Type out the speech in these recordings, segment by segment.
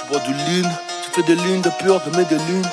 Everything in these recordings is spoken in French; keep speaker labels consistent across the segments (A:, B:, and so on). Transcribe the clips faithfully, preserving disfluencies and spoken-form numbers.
A: Tu bois du lean, tu fais des lignes de pur, de mets des lunes.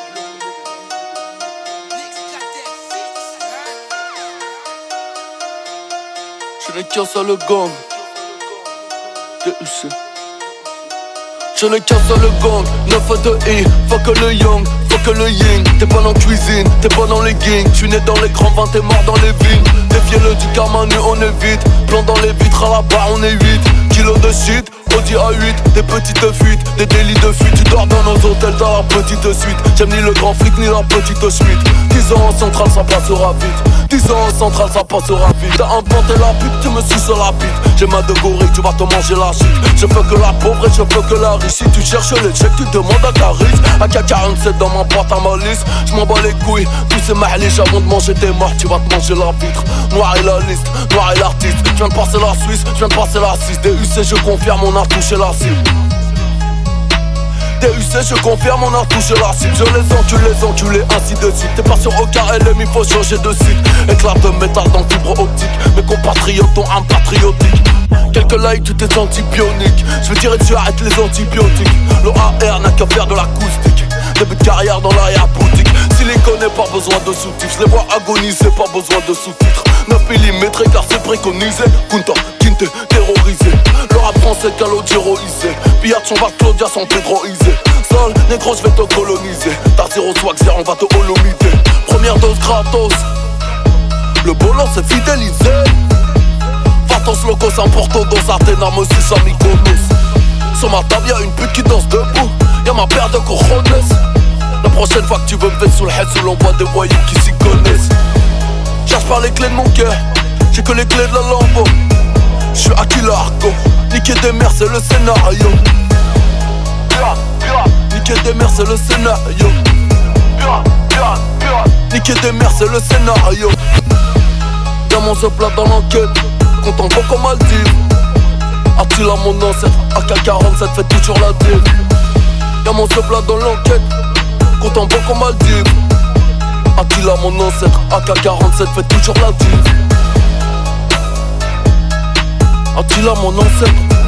A: Je n'ai qu'un seul gang, D U C. Je n'ai qu'un seul gang, neuf de I, fuck le young, fuck le yin. T'es pas dans cuisine, t'es pas dans les gangs. J'suis né dans les grands vins, t'es mort dans les vignes. Défiez-le du karma, nu on évite. Plan dans les vitres, à la barre on est huit. Kilos de shit, Audi A huit. Des petites fuites, des délits de fuite. Tu dors dans nos hôtels, dans la petite suite. J'aime ni le grand flic, ni la petite schmitt. dix ans en centrale, ça passera vite. dix ans en centrale, ça passera vite. T'as inventé la pute, tu me suis sur la bite. J'ai ma de gorille, tu vas te manger la shit. Je veux que la pauvre et je veux que la riche. Si tu cherches les chèques, tu demandes à Caris. A K quarante-sept dans ma boîte à malice. J'm'en bats les couilles, tous ces mahliches. Avant de manger tes morts, tu vas te manger la vitre. Noir et la liste, noir et l'artiste. J'viens de passer la Suisse, j'viens de passer la six. D U C, je confirme, on a touché la cible. D U C, je confirme, on a touché la cible. Je les encule, les enculés, ainsi de suite. T'es pas sur aucun L M, il faut changer de site. Éclat de métal dans fibre optique. Mes compatriotes ont un patriotique. Quelques likes, tu t'es senti bionique. Je veux tirer dessus, arrête les antibiotiques. Le A R n'a qu'à faire de l'acoustique. Début de carrière dans l'arrière-boutique. Silicone, pas besoin de sous-titres. Je les vois agoniser, pas besoin de sous-titres. neuf millimètres car c'est préconisé. Kunta, Kinte, terrorisé. Le rap français calogéroisé. Pillard son bar Claudia sans pédroisé. Sol, négro, je vais te coloniser. T'as zéro swag, zéro, on va te holomiser. Première dose gratos. Le bolos c'est fidélisé. Vatos locos, un porto dos, Athéna, Mossus, Mykonos. Sur ma table y'a une pute qui danse debout. Y'a ma paire de cojones. La prochaine fois que tu veux me faire sous le head, sous l'envoi des voyous qui s'y connaissent. Cherche pas les clés de mon cœur, j'ai que les clés de la lampe. J'suis Aquila Arco, niquer des mères c'est le scénario. Niquer des mères c'est le scénario. Niquer des mères c'est le scénario. Diamant se plat dans l'enquête, content beaucoup mal dit. Attila mon ancêtre, A K quarante-sept fait toujours la dive. Diamant se plat dans l'enquête, content beaucoup mal dit. Attila mon ancêtre, A K quarante-sept fait toujours la dive. Attila mon ancêtre.